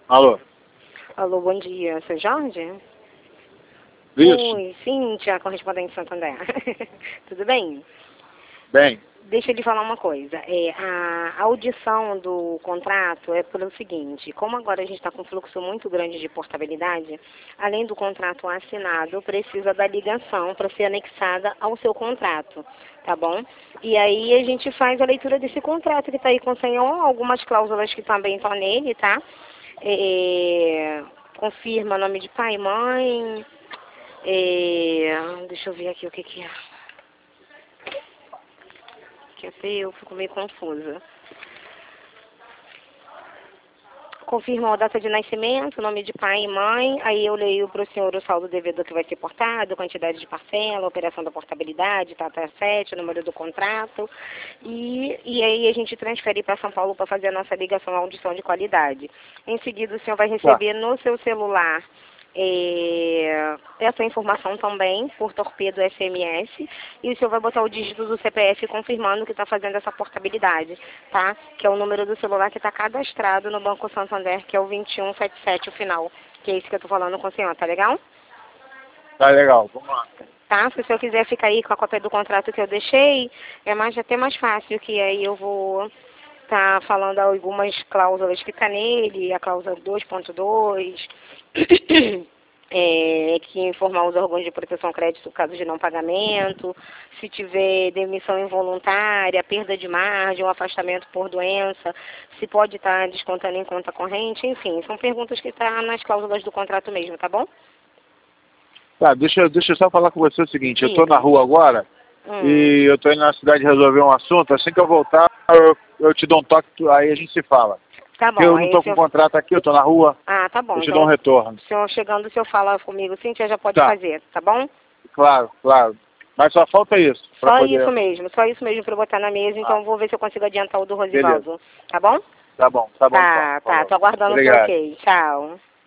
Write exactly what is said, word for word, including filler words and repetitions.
Alô? Alô, bom dia. Seu Jorge? Isso. Oi, Cíntia, correspondente de Santander. Tudo bem? Bem. Deixa eu lhe falar uma coisa. É, a audição do contrato é pelo seguinte, como agora a gente está com um fluxo muito grande de portabilidade, além do contrato assinado, precisa da ligação para ser anexada ao seu contrato, tá bom? E aí a gente faz a leitura desse contrato que está aí com o senhor, algumas cláusulas que também estão nele, tá? É, confirma nome de pai e mãe. É, deixa eu ver aqui o que que é. Que até eu fico meio confusa. Confirma a data de nascimento, nome de pai e mãe, aí eu leio para o senhor o saldo devedor que vai ser portado, quantidade de parcela, operação da portabilidade, tata sete, número do contrato, e, e aí a gente transfere para São Paulo para fazer a nossa ligação à audição de qualidade. Em seguida o senhor vai receber Tá. no seu celular É, essa informação também por torpedo S M S, e o senhor vai botar o dígito do C P F confirmando que está fazendo essa portabilidade, tá? Que é o número do celular que está cadastrado no Banco Santander, que é o vinte e um setenta e sete o final, que é isso que eu estou falando com o senhor, tá legal? Tá legal, vamos lá. Tá? Se o senhor quiser ficar aí com a cópia do contrato que eu deixei, é mais, até mais fácil, que aí eu vou tá falando algumas cláusulas que tá nele, a cláusula dois ponto dois, é, que informar os órgãos de proteção crédito caso de não pagamento, se tiver demissão involuntária, perda de margem, ou afastamento por doença, se pode estar descontando em conta corrente, enfim, são perguntas que estão tá nas cláusulas do contrato mesmo, tá bom? Tá, deixa, deixa eu só falar com você o seguinte, eu tô Diga. na rua agora Hum. e eu tô indo na cidade resolver um assunto, assim que eu voltar eu, eu te dou um toque, tu- aí a gente se fala. Tá Porque eu bom, não aí tô o com senhor... contrato aqui, eu tô na rua, Ah, tá bom, eu te então dou um retorno. o senhor chegando, o senhor fala comigo, Cíntia, já pode Tá. fazer, tá bom? Claro, claro. Mas só falta isso. Pra Só poder... isso mesmo, só isso mesmo para eu botar na mesa, então Ah, eu vou ver se eu consigo adiantar o do beleza. Rosivaldo, tá bom? Tá bom, tá bom então. Tá, tá, Falou. tô aguardando o seu Obrigado. ok. Tchau.